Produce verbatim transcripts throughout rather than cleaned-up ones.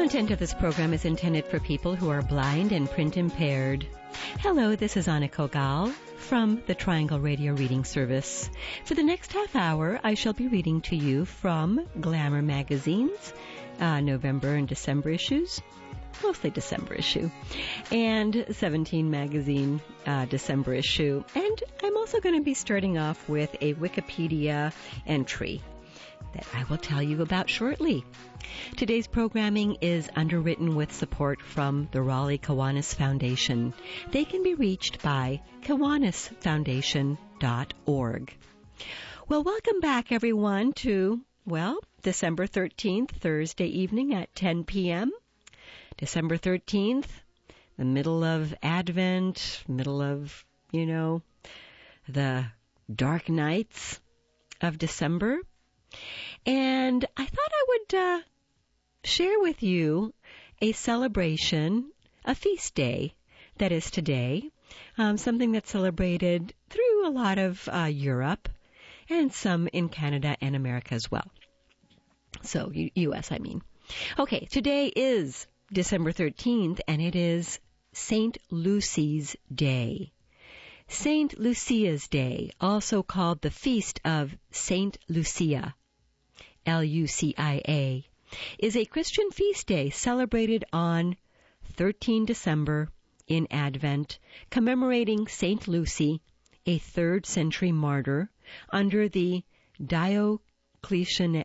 Content of this program is intended for people who are blind and print impaired. Hello, this is Anna Kogal from the Triangle Radio Reading Service. For the next half hour, I shall be reading to you from Glamour Magazine's uh, November and December issues, mostly December issue, and seventeen Magazine uh, December issue. And I'm also going to be starting off with a Wikipedia entry that I will tell you about shortly. Today's programming is underwritten with support from the Raleigh Kiwanis Foundation. They can be reached by kiwanis foundation dot org. Well, welcome back, everyone, to, well, December thirteenth, Thursday evening at ten p.m. December thirteenth, the middle of Advent, middle of, you know, the dark nights of December. And I thought I would uh, share with you a celebration, a feast day that is today, um, something that's celebrated through a lot of uh, Europe and some in Canada and America as well. So, U- U.S. I mean. Okay, today is December thirteenth, and it is Saint Lucy's Day. Saint Lucia's Day, also called the Feast of Saint Lucia, L U C I A, is a Christian feast day celebrated on the thirteenth of December in Advent, commemorating Saint Lucy, a third century martyr under the Diocletianic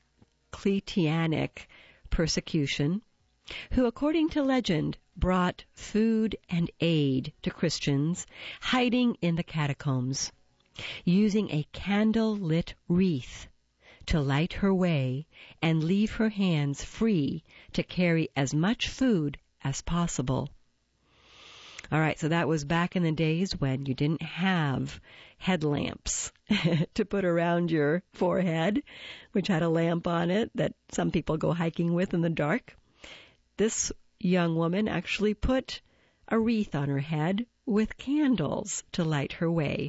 persecution, who, according to legend, brought food and aid to Christians hiding in the catacombs, using a candle-lit wreath to light her way and leave her hands free to carry as much food as possible. All right, so that was back in the days when you didn't have headlamps to put around your forehead, which had a lamp on it that some people go hiking with in the dark. This young woman actually put a wreath on her head with candles to light her way.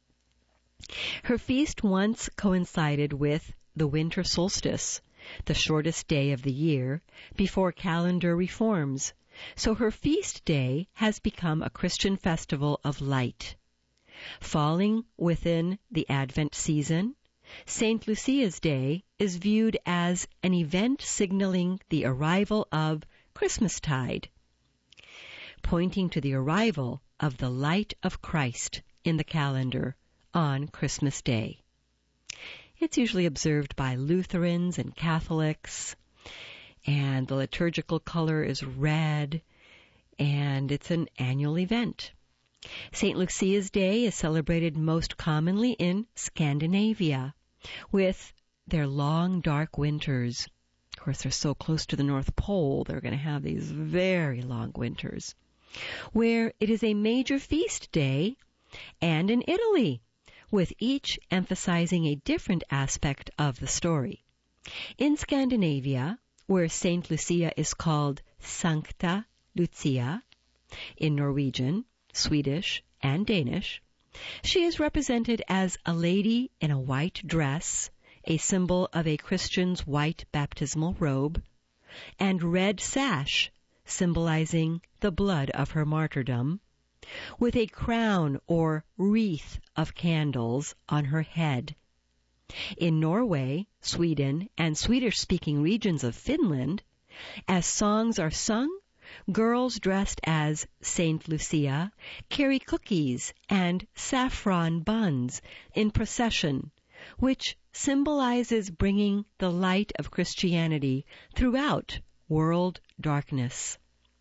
Her feast once coincided with the winter solstice, the shortest day of the year, before calendar reforms. So her feast day has become a Christian festival of light. Falling within the Advent season, Saint Lucia's Day is viewed as an event signaling the arrival of Christmastide, pointing to the arrival of the light of Christ in the calendar on Christmas Day. It's usually observed by Lutherans and Catholics, and the liturgical color is red, and it's an annual event. Saint Lucia's Day is celebrated most commonly in Scandinavia, with their long, dark winters. Of course, they're so close to the North Pole, they're going to have these very long winters, where it is a major feast day, and in Italy, with each emphasizing a different aspect of the story. In Scandinavia, where Saint Lucia is called Sancta Lucia, in Norwegian, Swedish, and Danish, she is represented as a lady in a white dress, a symbol of a Christian's white baptismal robe, and red sash, symbolizing the blood of her martyrdom, with a crown or wreath of candles on her head. In Norway, Sweden, and Swedish-speaking regions of Finland, as songs are sung, girls dressed as Saint Lucia carry cookies and saffron buns in procession, which symbolizes bringing the light of Christianity throughout world darkness.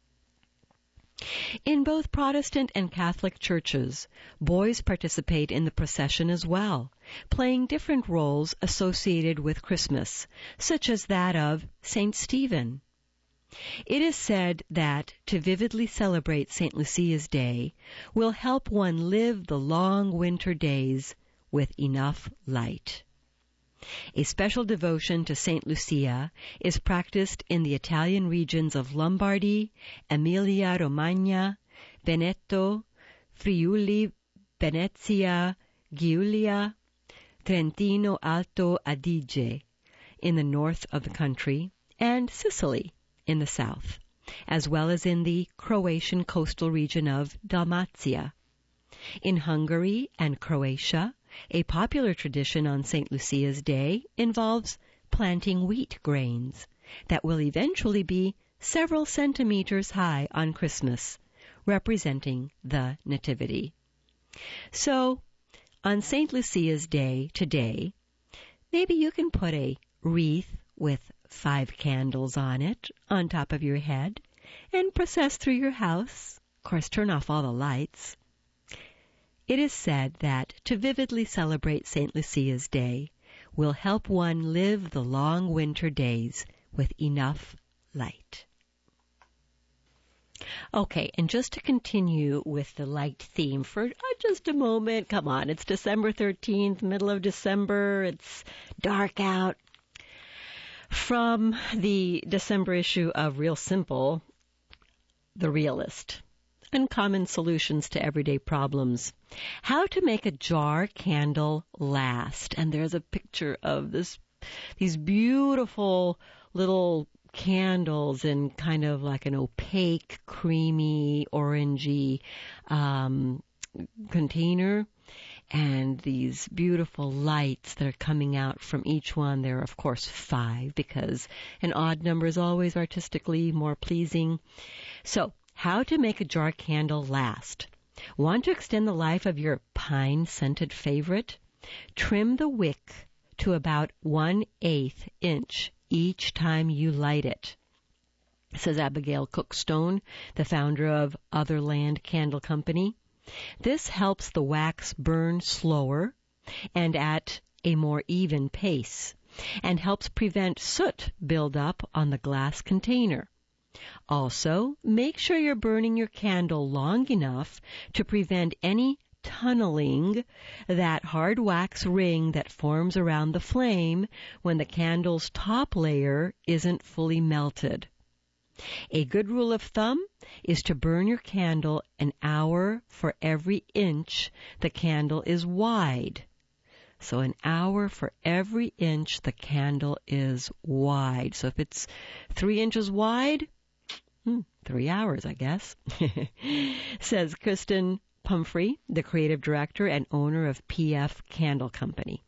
In both Protestant and Catholic churches, boys participate in the procession as well, playing different roles associated with Christmas, such as that of Saint Stephen. It is said that to vividly celebrate Saint Lucia's Day will help one live the long winter days with enough light. A special devotion to Saint Lucia is practiced in the Italian regions of Lombardy, Emilia-Romagna, Veneto, Friuli, Venezia, Giulia, Trentino Alto Adige in the north of the country, and Sicily in the south, as well as in the Croatian coastal region of Dalmatia. In Hungary and Croatia, a popular tradition on Saint Lucia's Day involves planting wheat grains that will eventually be several centimeters high on Christmas, representing the Nativity. So, on Saint Lucia's Day today, maybe you can put a wreath with five candles on it on top of your head and process through your house. Of course, turn off all the lights. It is said that to vividly celebrate Saint Lucia's Day will help one live the long winter days with enough light. Okay, and just to continue with the light theme for uh, just a moment, come on, it's December thirteenth, middle of December, it's dark out. From the December issue of Real Simple, The Realist, Uncommon Solutions to Everyday Problems, How to Make a Jar Candle Last. And there's a picture of this, these beautiful little candles in kind of like an opaque, creamy, orangey um, container, and these beautiful lights that are coming out from each one. There are, of course, five, because an odd number is always artistically more pleasing. So, how to make a jar candle last. Want to extend the life of your pine-scented favorite? Trim the wick to about one-eighth inch each time you light it, says Abigail Cookstone, the founder of Otherland Candle Company. This helps the wax burn slower and at a more even pace, and helps prevent soot buildup on the glass container. Also, make sure you're burning your candle long enough to prevent any tunneling, that hard wax ring that forms around the flame when the candle's top layer isn't fully melted. A good rule of thumb is to burn your candle an hour for every inch the candle is wide. So an hour for every inch the candle is wide. So if it's three inches wide, hmm, three hours, I guess, says Kristen Pumphrey, the creative director and owner of P F Candle Company.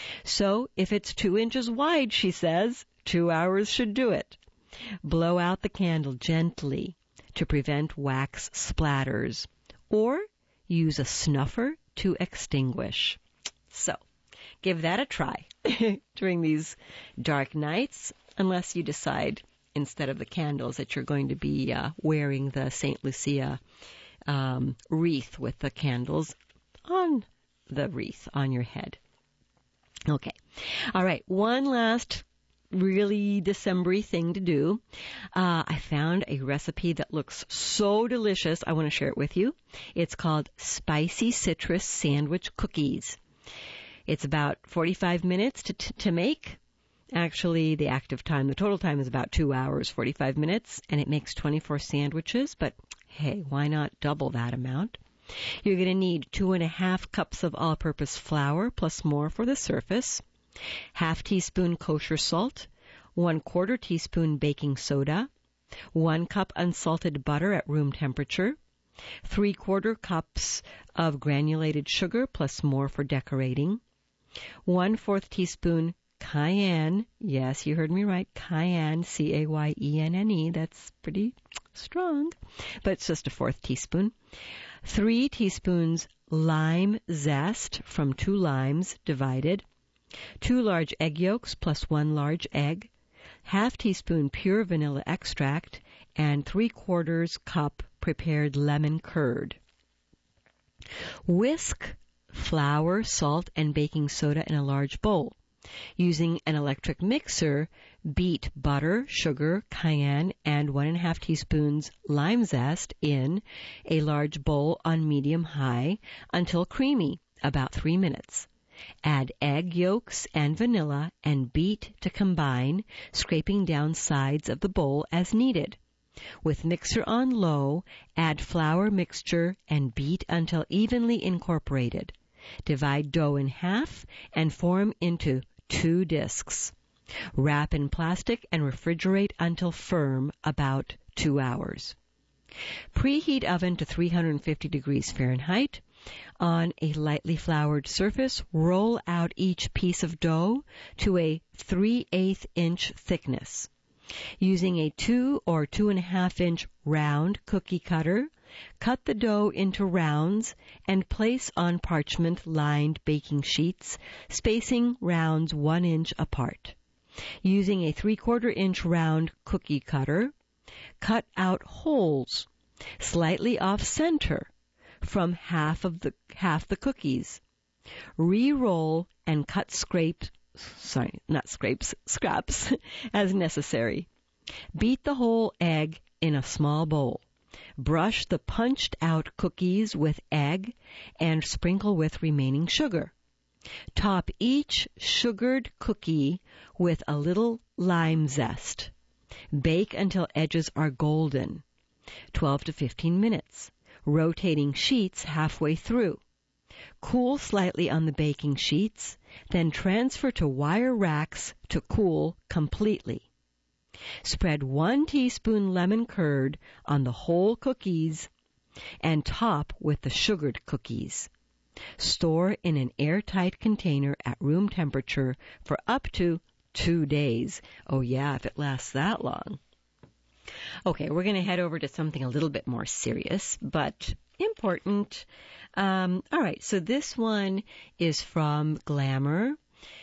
So if it's two inches wide, she says, two hours should do it. Blow out the candle gently to prevent wax splatters, or use a snuffer to extinguish. So, give that a try during these dark nights, unless you decide instead of the candles that you're going to be uh, wearing the Saint Lucia um, wreath with the candles on the wreath on your head. Okay. All right. One last really December-y thing to do. Uh, I found a recipe that looks so delicious. I want to share it with you. It's called Spicy Citrus Sandwich Cookies. It's about forty-five minutes to, t- to make. Actually, the active time, the total time is about two hours, forty-five minutes, and it makes twenty-four sandwiches, but hey, why not double that amount? You're going to need two and a half cups of all-purpose flour, plus more for the surface, half teaspoon kosher salt, one quarter teaspoon baking soda, one cup unsalted butter at room temperature, three quarter cups of granulated sugar, plus more for decorating, one fourth teaspoon cayenne, yes, you heard me right, cayenne, C A Y E N N E, that's pretty strong, but it's just a fourth teaspoon, three teaspoons lime zest from two limes divided, two large egg yolks plus one large egg, half teaspoon pure vanilla extract, and three quarters cup prepared lemon curd. Whisk flour, salt, and baking soda in a large bowl. Using an electric mixer, beat butter, sugar, cayenne, and one and a half teaspoons lime zest in a large bowl on medium-high until creamy, about three minutes. Add egg yolks and vanilla and beat to combine, scraping down sides of the bowl as needed. With mixer on low, add flour mixture and beat until evenly incorporated. Divide dough in half and form into two discs. Wrap in plastic and refrigerate until firm, about two hours. Preheat oven to three hundred fifty degrees Fahrenheit. On a lightly floured surface, roll out each piece of dough to a three eighths inch thickness. Using a two or two and a half inch round cookie cutter, cut the dough into rounds and place on parchment-lined baking sheets, spacing rounds one inch apart. Using a three-quarter inch round cookie cutter, cut out holes slightly off-center from half of the half the cookies. Re-roll and cut scrapes, sorry, not scrapes, scraps as necessary. Beat the whole egg in a small bowl. Brush the punched out cookies with egg and sprinkle with remaining sugar. Top each sugared cookie with a little lime zest. Bake until edges are golden, twelve to fifteen minutes, rotating sheets halfway through. Cool slightly on the baking sheets, then transfer to wire racks to cool completely. Spread one teaspoon lemon curd on the whole cookies and top with the sugared cookies. Store in an airtight container at room temperature for up to two days. Oh yeah, if it lasts that long. Okay, we're going to head over to something a little bit more serious, but important. Um, all right, so this one is from Glamour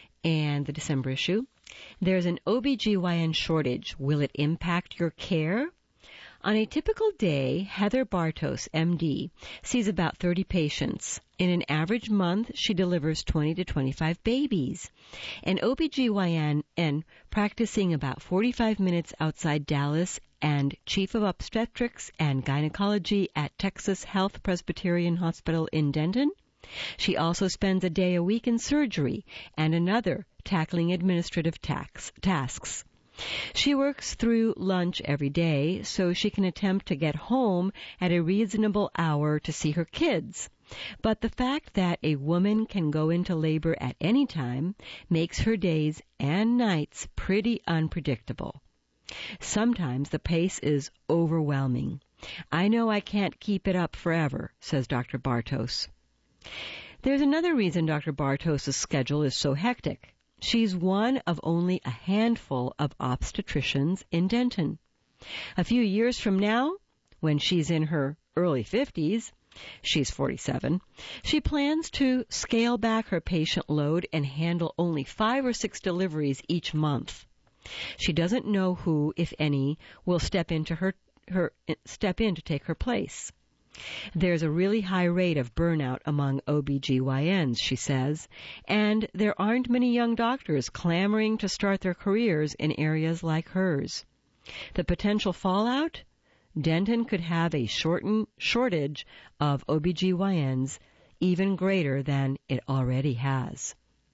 and the December issue. There's an O B G Y N shortage. Will it impact your care? On a typical day, Heather Bartos, M D, sees about thirty patients. In an average month, she delivers twenty to twenty-five babies. An O B G Y N and practicing about forty-five minutes outside Dallas and chief of obstetrics and gynecology at Texas Health Presbyterian Hospital in Denton. She also spends a day a week in surgery and another tackling administrative tax, tasks. She works through lunch every day so she can attempt to get home at a reasonable hour to see her kids. But the fact that a woman can go into labor at any time makes her days and nights pretty unpredictable. Sometimes the pace is overwhelming. I know I can't keep it up forever, says Doctor Bartos. There's another reason Doctor Bartos' schedule is so hectic. She's one of only a handful of obstetricians in Denton. A few years from now, when she's in her early fifties, she's forty-seven, she plans to scale back her patient load and handle only five or six deliveries each month. She doesn't know who, if any, will step into her, her step in to take her place. There's a really high rate of burnout among O B G Y Ns, she says, and there aren't many young doctors clamoring to start their careers in areas like hers. The potential fallout? Denton could have a shorten, shortage of O B G Y Ns even greater than it already has.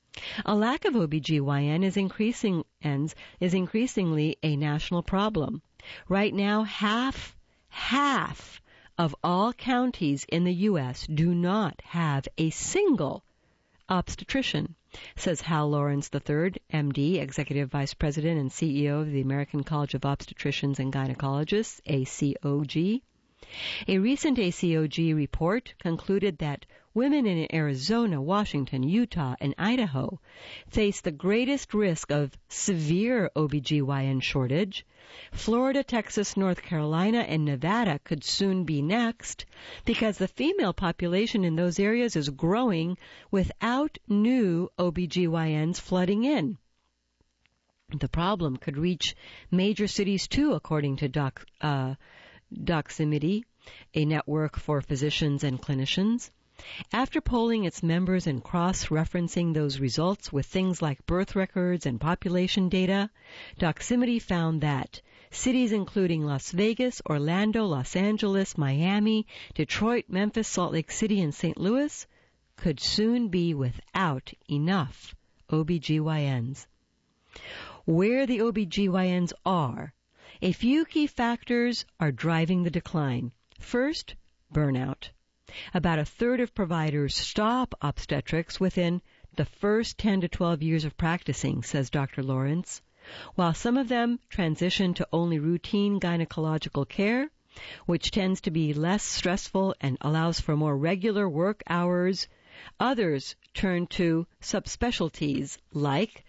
A lack of O B G Y N is increasing is increasingly a national problem. Right now, half, half of all counties in the U S do not have a single obstetrician, says Hal Lawrence the third, M D, Executive Vice President and C E O of the American College of Obstetricians and Gynecologists, A C O G. A recent A C O G report concluded that women in Arizona, Washington, Utah, and Idaho face the greatest risk of severe O B G Y N shortage. Florida, Texas, North Carolina, and Nevada could soon be next because the female population in those areas is growing without new O B G Y Ns flooding in. The problem could reach major cities too, according to Doc, uh, Doximity, a network for physicians and clinicians. After polling its members and cross-referencing those results with things like birth records and population data, Doximity found that cities including Las Vegas, Orlando, Los Angeles, Miami, Detroit, Memphis, Salt Lake City, and Saint Louis could soon be without enough O B G Y Ns. Where the O B G Y Ns are, a few key factors are driving the decline. First, burnout. About a third of providers stop obstetrics within the first ten to twelve years of practicing, says Doctor Lawrence. While some of them transition to only routine gynecological care, which tends to be less stressful and allows for more regular work hours, others turn to subspecialties like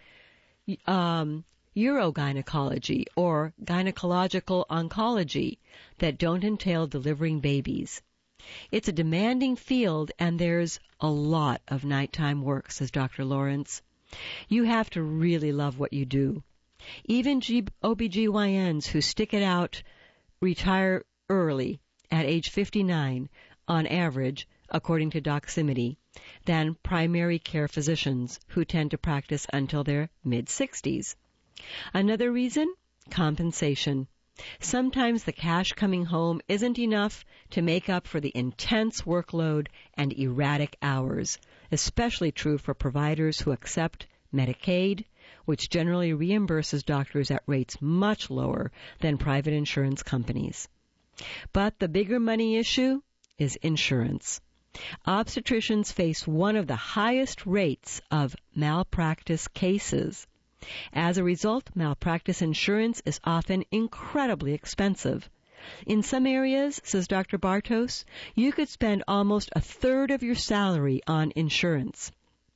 um, urogynecology or gynecological oncology that don't entail delivering babies. It's a demanding field, and there's a lot of nighttime work, says Doctor Lawrence. You have to really love what you do. Even G- O B G Y Ns who stick it out retire early, at age fifty-nine, on average, according to Doximity, than primary care physicians who tend to practice until their mid-sixties. Another reason? Compensation. Sometimes the cash coming home isn't enough to make up for the intense workload and erratic hours, especially true for providers who accept Medicaid, which generally reimburses doctors at rates much lower than private insurance companies. But the bigger money issue is insurance. Obstetricians face one of the highest rates of malpractice cases. As a result, malpractice insurance is often incredibly expensive. In some areas, says Doctor Bartos, you could spend almost a third of your salary on insurance.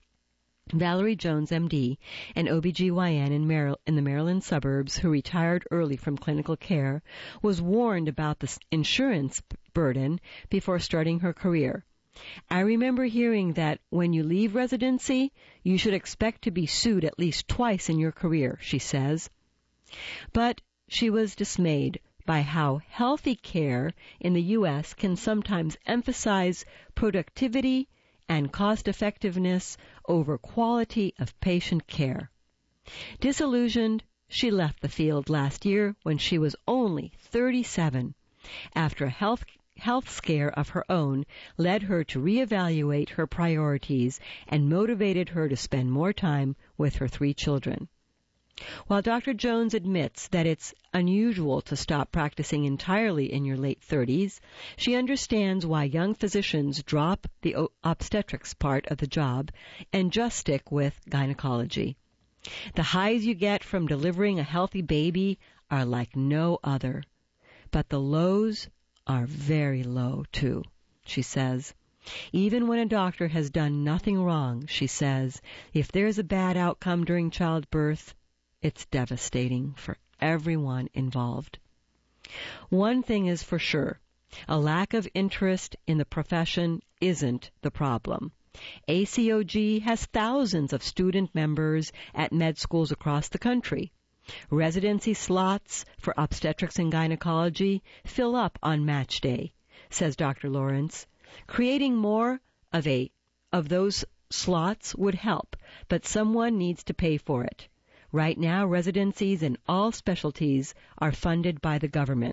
Valerie Jones, M D, an O B G Y N in, Mar- in the Maryland suburbs who retired early from clinical care, was warned about the insurance burden before starting her career. I remember hearing that when you leave residency, you should expect to be sued at least twice in your career, she says. But she was dismayed by how healthy care in the U S can sometimes emphasize productivity and cost-effectiveness over quality of patient care. Disillusioned, she left the field last year when she was only thirty-seven, after a health health scare of her own led her to reevaluate her priorities and motivated her to spend more time with her three children. While Doctor Jones admits that it's unusual to stop practicing entirely in your late thirties, she understands why young physicians drop the obstetrics part of the job and just stick with gynecology. The highs you get from delivering a healthy baby are like no other, but the lows are very low, too, she says. Even when a doctor has done nothing wrong, she says, if there's a bad outcome during childbirth, it's devastating for everyone involved. One thing is for sure, a lack of interest in the profession isn't the problem. A C O G has thousands of student members at med schools across the country. Residency slots for obstetrics and gynecology fill up on match day, says Doctor Lawrence. Creating more of a of those slots would help, but someone needs to pay for it. Right now, residencies in all specialties are funded by the government.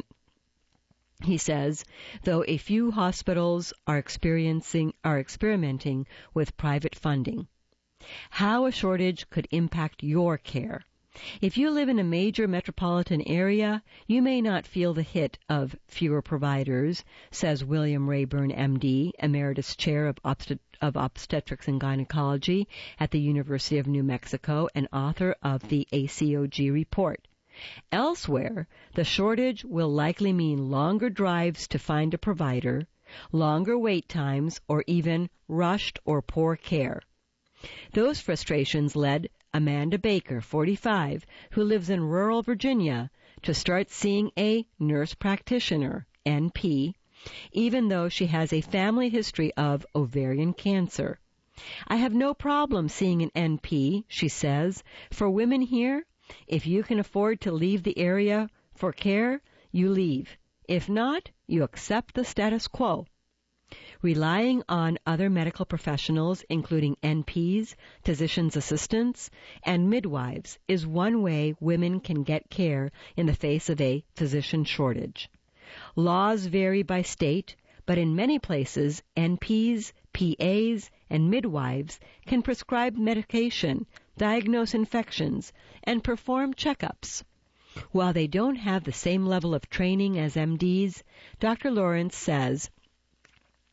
He says, though a few hospitals are experiencing are experimenting with private funding. How a shortage could impact your care. If you live in a major metropolitan area, you may not feel the hit of fewer providers, says William Rayburn, M D, Emeritus Chair of, Obstet- of Obstetrics and Gynecology at the University of New Mexico and author of the A C O G report. Elsewhere, the shortage will likely mean longer drives to find a provider, longer wait times, or even rushed or poor care. Those frustrations led Amanda Baker, forty-five, who lives in rural Virginia, to start seeing a nurse practitioner, N P, even though she has a family history of ovarian cancer. I have no problem seeing an N P, she says. For women here, if you can afford to leave the area for care, you leave. If not, you accept the status quo. Relying on other medical professionals, including N Ps, physician's assistants, and midwives, is one way women can get care in the face of a physician shortage. Laws vary by state, but in many places, N Ps, P As, and midwives can prescribe medication, diagnose infections, and perform checkups. While they don't have the same level of training as M Ds, Doctor Lawrence says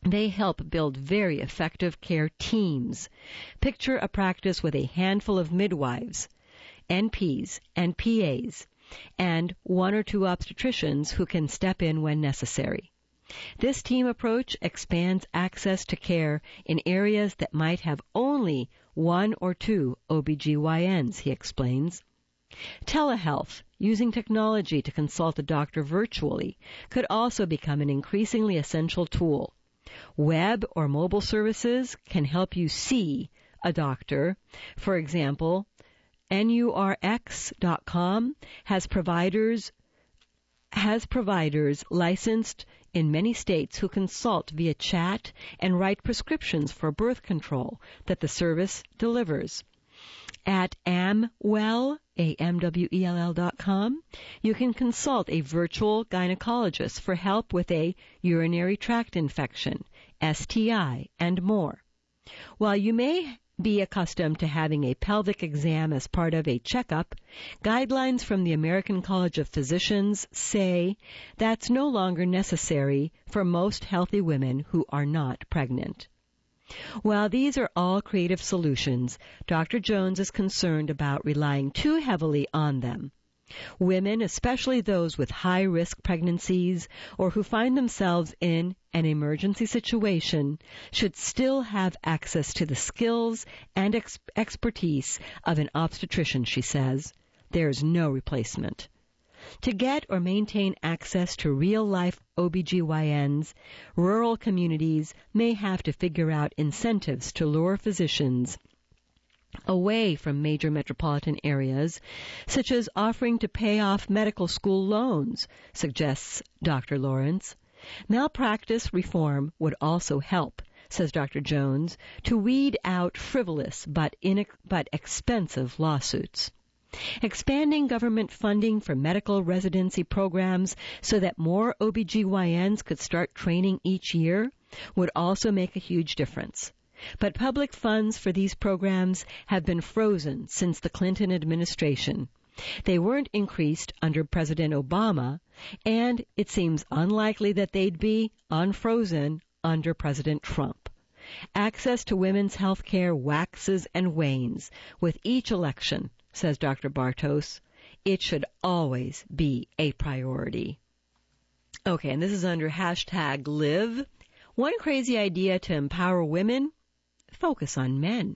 They help build very effective care teams. Picture a practice with a handful of midwives, N Ps, and P As, and one or two obstetricians who can step in when necessary. This team approach expands access to care in areas that might have only one or two O B G Y Ns, he explains. Telehealth, using technology to consult a doctor virtually, could also become an increasingly essential tool. Web or mobile services can help you see a doctor. For example, N U R X dot com has providers has providers licensed in many states who consult via chat and write prescriptions for birth control that the service delivers. At Amwell, A M W E L L dot com, you can consult a virtual gynecologist for help with a urinary tract infection, S T I, and more. While you may be accustomed to having a pelvic exam as part of a checkup, guidelines from the American College of Physicians say that's no longer necessary for most healthy women who are not pregnant. While these are all creative solutions, Doctor Jones is concerned about relying too heavily on them. Women, especially those with high-risk pregnancies or who find themselves in an emergency situation, should still have access to the skills and ex- expertise of an obstetrician, she says. There's no replacement. To get or maintain access to real-life O B G Y Ns, rural communities may have to figure out incentives to lure physicians away from major metropolitan areas, such as offering to pay off medical school loans, suggests Doctor Lawrence. Malpractice reform would also help, says Doctor Jones, to weed out frivolous but, in, but expensive lawsuits. Expanding government funding for medical residency programs so that more O B G Y Ns could start training each year would also make a huge difference. But public funds for these programs have been frozen since the Clinton administration. They weren't increased under President Obama, and it seems unlikely that they'd be unfrozen under President Trump. Access to women's health care waxes and wanes with each election, says Doctor Bartos. It should always be a priority. Okay, and this is under hashtag live. One crazy idea to empower women: focus on men.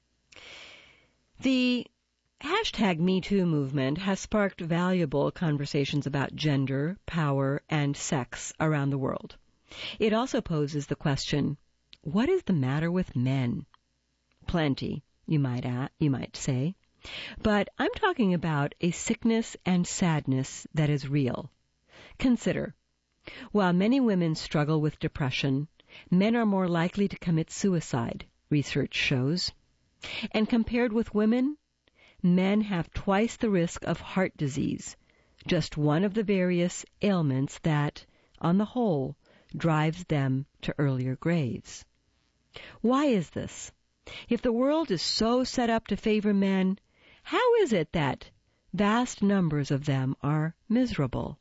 The hashtag Me Too movement has sparked valuable conversations about gender, power, and sex around the world. It also poses the question, what is the matter with men? Plenty, you might add, you might say. But I'm talking about a sickness and sadness that is real. Consider, while many women struggle with depression, men are more likely to commit suicide, research shows. And compared with women, men have twice the risk of heart disease, just one of the various ailments that, on the whole, drives them to earlier graves. Why is this? If the world is so set up to favor men, how is it that vast numbers of them are miserable?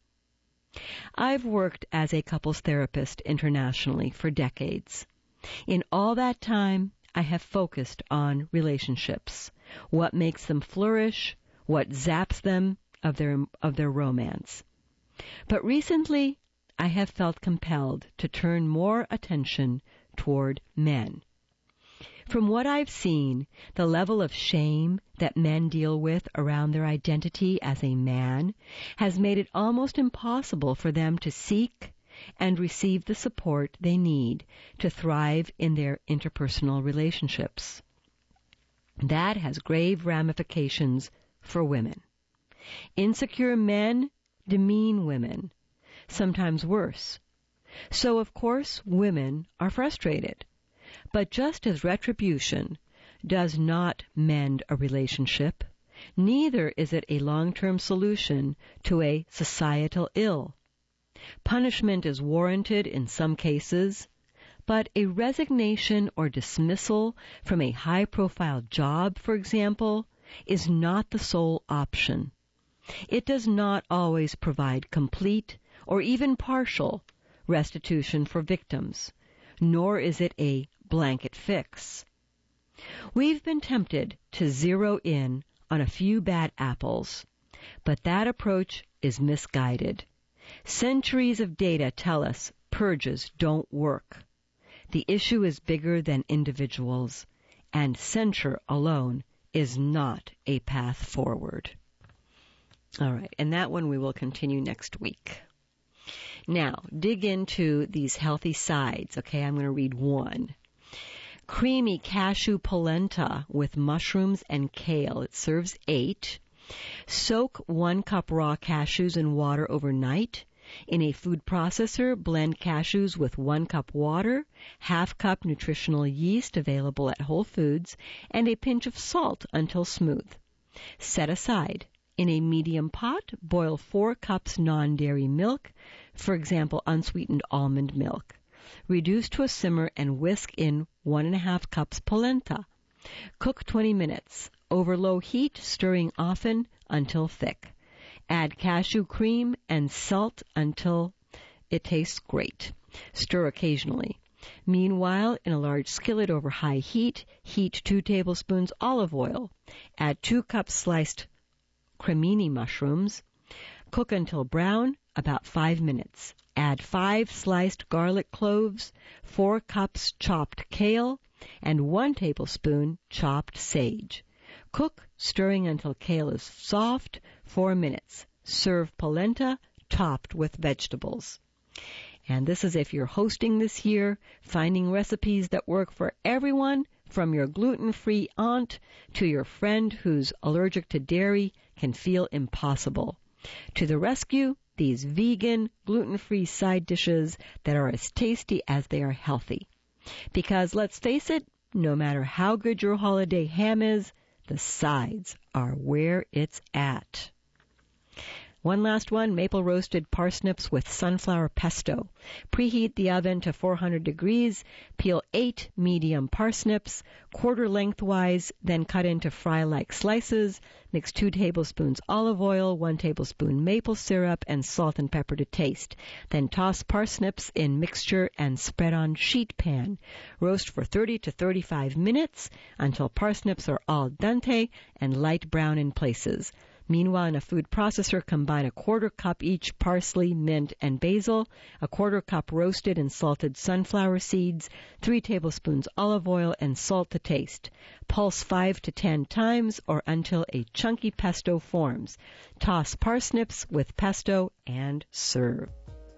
I've worked as a couples therapist internationally for decades. In all that time, I have focused on relationships, what makes them flourish, what zaps them of their of their romance. But recently, I have felt compelled to turn more attention toward men. From what I've seen, the level of shame that men deal with around their identity as a man has made it almost impossible for them to seek and receive the support they need to thrive in their interpersonal relationships. That has grave ramifications for women. Insecure men demean women, sometimes worse. So, of course, women are frustrated. But just as retribution does not mend a relationship, neither is it a long-term solution to a societal ill. Punishment is warranted in some cases, but a resignation or dismissal from a high-profile job, for example, is not the sole option. It does not always provide complete or even partial restitution for victims, nor is it a blanket fix. We've been tempted to zero in on a few bad apples, but that approach is misguided. Centuries of data tell us purges don't work. The issue is bigger than individuals, and censure alone is not a path forward. All right, and that one we will continue next week. Now, dig into these healthy sides. Okay, I'm going to read one. Creamy cashew polenta with mushrooms and kale. It serves eight. Soak one cup raw cashews in water overnight. In a food processor, blend cashews with one cup water, half cup nutritional yeast available at Whole Foods, and a pinch of salt until smooth. Set aside. In a medium pot, boil four cups non-dairy milk, for example, unsweetened almond milk. Reduce to a simmer and whisk in one and a half cups polenta. Cook twenty minutes. Over low heat, stirring often until thick. Add cashew cream and salt until it tastes great. Stir occasionally. Meanwhile, in a large skillet over high heat, heat two tablespoons olive oil. Add two cups sliced cremini mushrooms. Cook until brown, about five minutes. Add five sliced garlic cloves, four cups chopped kale, and one tablespoon chopped sage. Cook, stirring until kale is soft, four minutes. Serve polenta topped with vegetables. And this is if you're hosting this year, finding recipes that work for everyone, from your gluten-free aunt to your friend who's allergic to dairy, can feel impossible. To the rescue, these vegan, gluten-free side dishes that are as tasty as they are healthy. Because let's face it, no matter how good your holiday ham is, the sides are where it's at. One last one, maple roasted parsnips with sunflower pesto. Preheat the oven to four hundred degrees. Peel eight medium parsnips, quarter lengthwise, then cut into fry-like slices. Mix two tablespoons olive oil, one tablespoon maple syrup, and salt and pepper to taste. Then toss parsnips in mixture and spread on sheet pan. Roast for thirty to thirty-five minutes until parsnips are al dente and light brown in places. Meanwhile, in a food processor, combine a quarter cup each parsley, mint, and basil, a quarter cup roasted and salted sunflower seeds, three tablespoons olive oil, and salt to taste. Pulse five to ten times or until a chunky pesto forms. Toss parsnips with pesto and serve.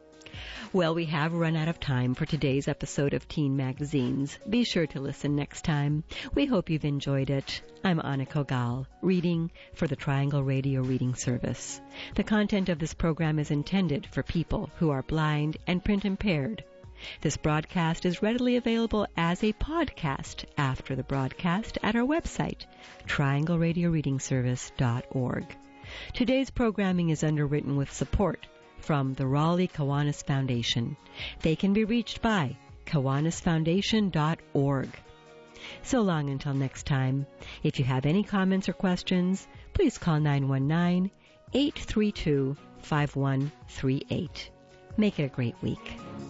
Well, we have run out of time for today's episode of Teen Magazines. Be sure to listen next time. We hope you've enjoyed it. I'm Anna Kogal, reading for the Triangle Radio Reading Service. The content of this program is intended for people who are blind and print impaired. This broadcast is readily available as a podcast after the broadcast at our website, triangle radio reading service dot org. Today's programming is underwritten with support from the Raleigh Kiwanis Foundation. They can be reached by kiwanis foundation dot org. So long until next time. If you have any comments or questions, please call nine one nine, eight three two, five one three eight. Make it a great week.